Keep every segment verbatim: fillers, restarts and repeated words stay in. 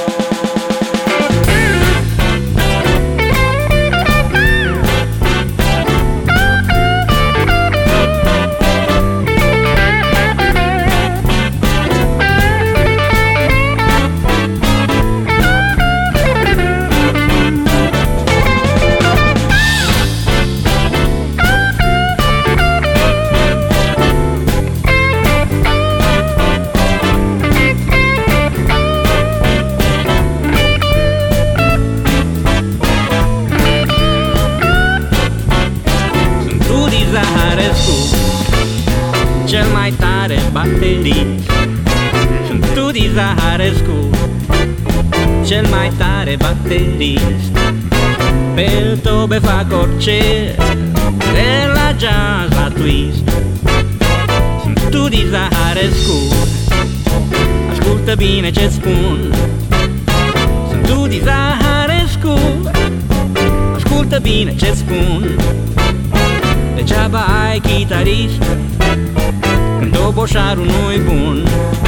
Cel mai tare baterist. Sunt Tudi Zaharescu, cel mai tare baterist. Pe tobe fac orice, de la jazz la twist. Sunt Tudi Zaharescu, ascultă bine ce-ți spun. Sunt Tudi Zaharescu, ascultă bine ce-ți spun. Degeaba ai chitarist când oboșarul nu-i bun.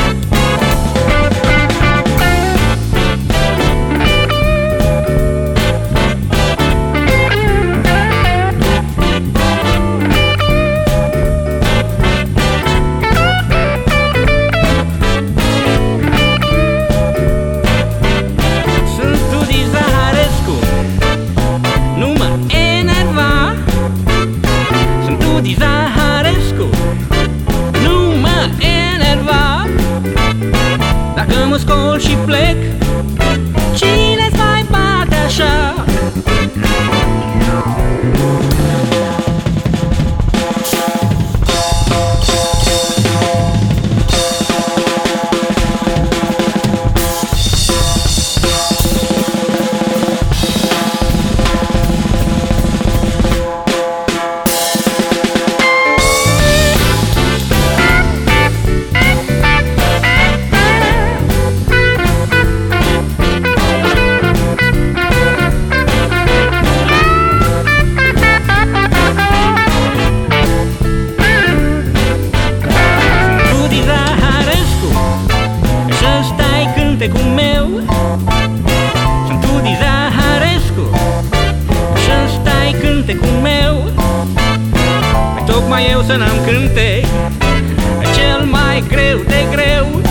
Sunt Tudi Zaharescu, nu mă enerva. Sunt Tudi Zaharescu, nu mă enerva. Dacă mă scol și plec, cine-ți mai bate așa? Cântecul meu, sunt Tudi Zaharescu, și ăsta-i cântecul meu. Păi tocmai eu să n-am cântec, cel mai greu de greu.